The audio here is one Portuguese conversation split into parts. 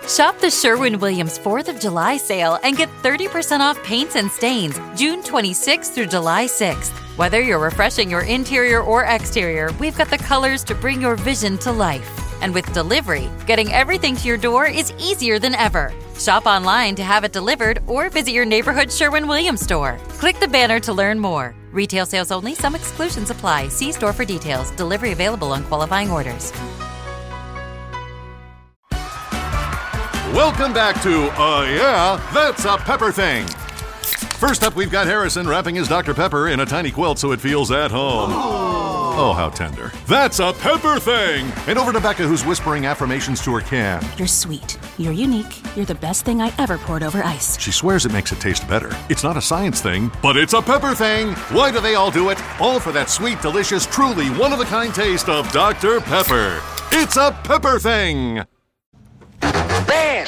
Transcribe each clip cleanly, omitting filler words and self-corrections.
Shop the Sherwin-Williams 4th of July sale and get 30% off paints and stains June 26th through July 6th. Whether you're refreshing your interior or exterior, we've got the colors to bring your vision to life. And with delivery, getting everything to your door is easier than ever. Shop online to have it delivered or visit your neighborhood Sherwin-Williams store. Click the banner to learn more. Retail sales only. Some exclusions apply. See store for details. Delivery available on qualifying orders. Welcome back to Yeah, That's a Pepper Thing. First up, we've got Harrison wrapping his Dr. Pepper in a tiny quilt so it feels at home. Oh, how tender. That's a Pepper Thing. And over to Becca, who's whispering affirmations to her can. You're sweet. You're unique. You're the best thing I ever poured over ice. She swears it makes it taste better. It's not a science thing, but it's a pepper thing. Why do they all do it? All for that sweet, delicious, truly one-of-a-kind taste of Dr. Pepper. It's a Pepper Thing. 10,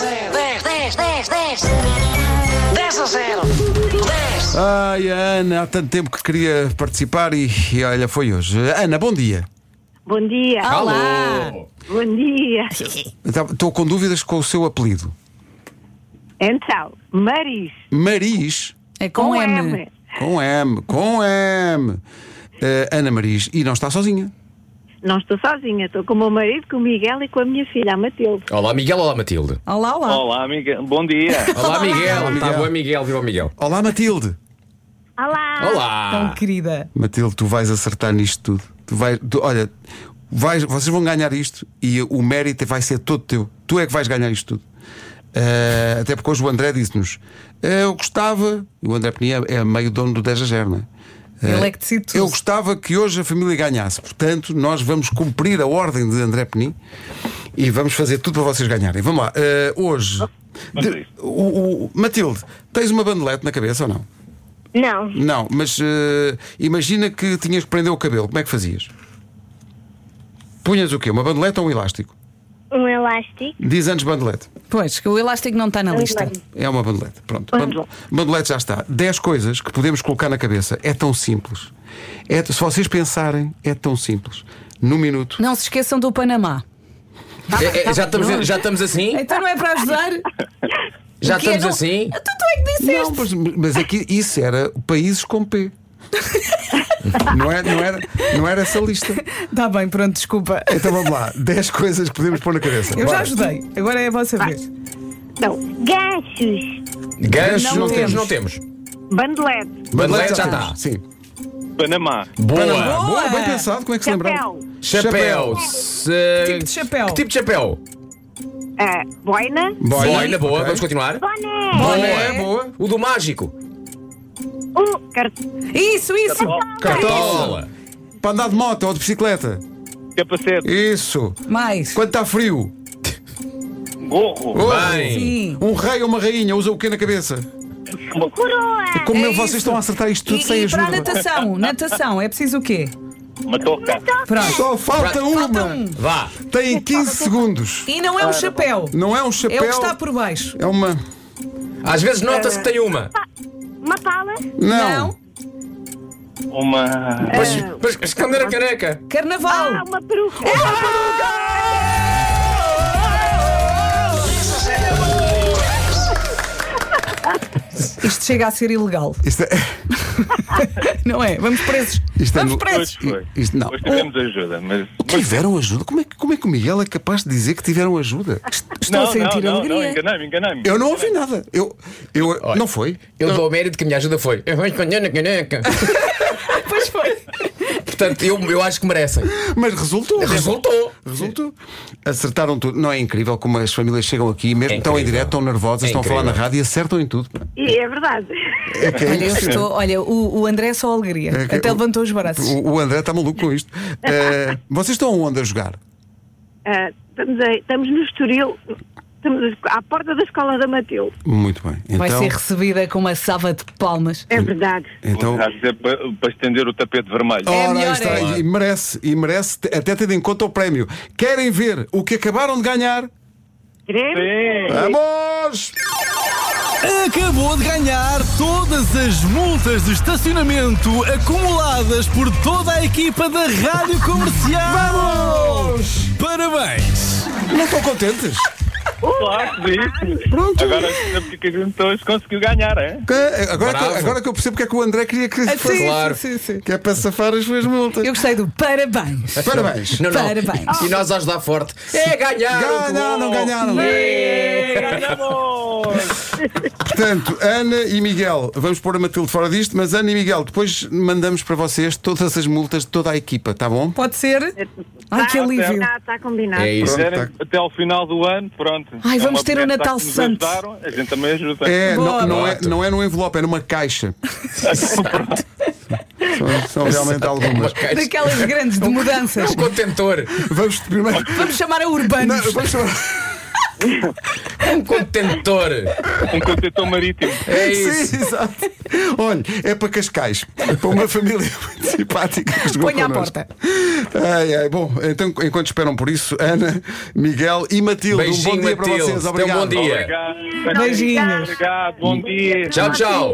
10 a 0. 10. Ai, a Ana, há tanto tempo que queria participar e olha, foi hoje. Ana, bom dia. Bom dia. Olá! Bom dia. Estou com dúvidas com o seu apelido. Então, Maris. Maris? É com M. Com M. Ana Maris. E não está sozinha? Não estou sozinha, estou com o meu marido, com o Miguel e com a minha filha, a Matilde. Olá, Miguel. Olá, Matilde. Olá, olá. Olá, amiga. Bom dia. Olá, Miguel. Miguel. Está bom, Miguel. Viva o Miguel. Olá, Matilde. Olá. Olá. Tão querida. Matilde, tu vais acertar nisto tudo. Olha, vocês vão ganhar isto e o mérito vai ser todo teu. Tu é que vais ganhar isto tudo. Até porque hoje o André disse-nos: eu gostava, e o André Peninha é meio dono do 10 a 0, não é? Ele é que decide tudo. Eu gostava que hoje a família ganhasse. Portanto, nós vamos cumprir a ordem de André Penin e vamos fazer tudo para vocês ganharem. Vamos lá. Hoje, Matilde, tens uma bandelete na cabeça ou não? Não. Não, mas imagina que tinhas que prender o cabelo. Como é que fazias? Punhas o quê? Uma bandelete ou um elástico? Um elástico. Diz antes bandelete. Pois, que o elástico não está na lista. É uma bandelete. Pronto. Bandelete. Bandelete já está. 10 coisas que podemos colocar na cabeça. É tão simples. Se vocês pensarem, é tão simples. Num minuto. Não se esqueçam do Panamá. Já estamos assim? Então não é para ajudar? Já O quê? estamos Não- assim? Então tu é que disseste. Não, mas aqui isso era países com P. Não era essa lista. Está bem, pronto, desculpa. Então vamos lá. 10 coisas que podemos pôr na cabeça. Eu já Bora. ajudei. Agora é a vossa vez. Não. Ganchos. Ganchos Não não temos. Bandelete. Bandelete já temos. está. Sim. Panamá. Boa. Boa, bem pensado. Como é que se lembraram? Chapéu. Que tipo de chapéu? Que tipo de chapéu? Boina. Boina, boa. Ok. Vamos continuar. Boné. Boné, boa. O do mágico. Isso. Cartola. Para andar de moto ou de bicicleta. Capacete. Isso. Mais. Quando está frio. Gorro. Bem. Sim. Um rei ou uma rainha usa o quê na cabeça? Coroa. Como É vocês isso. estão a acertar isto tudo sem E para a ajuda? natação é preciso o quê? Uma touca. Pronto. Só falta uma. Falta um. Vá. Tem 15 segundos. E não é um chapéu. Não é um É chapéu. o que está por baixo. É uma. Às vezes nota-se que tem uma. Uma pala. Não. Uma. Mas esconder a careca. Carnaval. Uma peruca. Isto chega a ser ilegal. Isto é. Não é? Vamos presos. Isto é Vamos no- presos. Pois foi. Isto não. Hoje tivemos ajuda, mas. Tiveram ajuda? Como é que o Miguel é capaz de dizer que tiveram ajuda? Estou a sentir não, alegria. enganei-me. Eu não ouvi nada. Não foi? Eu dou ao mérito que a minha ajuda foi. Eu vou esconder a careca. Pois foi. Portanto, eu acho que merecem. Mas resultou. Resultou. Acertaram tudo. Não é incrível como as famílias chegam aqui, mesmo É estão em incrível. direto, estão nervosas, É estão a falar na incrível. rádio e acertam em tudo. E é verdade. É que é Olha, eu impressionante. estou. Olha, o André é só alegria. É que- Até levantou os braços. O André está maluco com isto. Vocês estão onde a jogar? Estamos no Estoril. Estamos à porta da escola da Matilde. Muito bem. Vai Então, ser recebida com uma salva de palmas. É verdade. então Está a dizer para estender o tapete vermelho. É ora, melhor, aí está. é. E merece, até tendo em conta o prémio. Querem ver o que acabaram de ganhar? Queremos? Vamos! Acabou de ganhar todas as multas de estacionamento acumuladas por toda a equipa da Rádio Comercial. Vamos! Parabéns! Não estão contentes? Claro que sim. Pronto. Agora porque que a gente hoje conseguiu ganhar, é? Agora que eu percebo porque é que o André queria que fosse. Sim, Claro. sim. Que é para safar as suas multas. Eu gostei do parabéns. Parabéns. Não. Parabéns. E nós a ajudar forte. É ganhar! Ganharam, ganharam. Ganhamos! Portanto, Ana e Miguel, vamos pôr a Matilde fora disto, mas Ana e Miguel, depois mandamos para vocês todas as multas de toda a equipa, tá bom? Pode ser? Ai, que alívio. Está combinado. É isso. Se quiserem, até ao final do ano, pronto. Ai, vamos uma ter o promessa Natal que nos Santo. ajudaram, a gente também ajuda. É, Boa. não é num envelope, é numa caixa. São realmente algumas. Daquelas grandes de mudanças. Um contentor. Vamos primeiro. Vamos chamar a Urbanos. Não, vamos chamar. Um contentor. Um contentor marítimo. É isso. Sim, exato. Olha, é para Cascais, para uma família muito simpática que jogou Ponha à connosco. porta. Bom, então enquanto esperam por isso, Ana, Miguel e Matilde, Beijinho, um bom dia para Matilde. vocês. Tenham Obrigado. um bom dia. Obrigado. Beijinhos. Obrigado, bom dia. Tchau, tchau.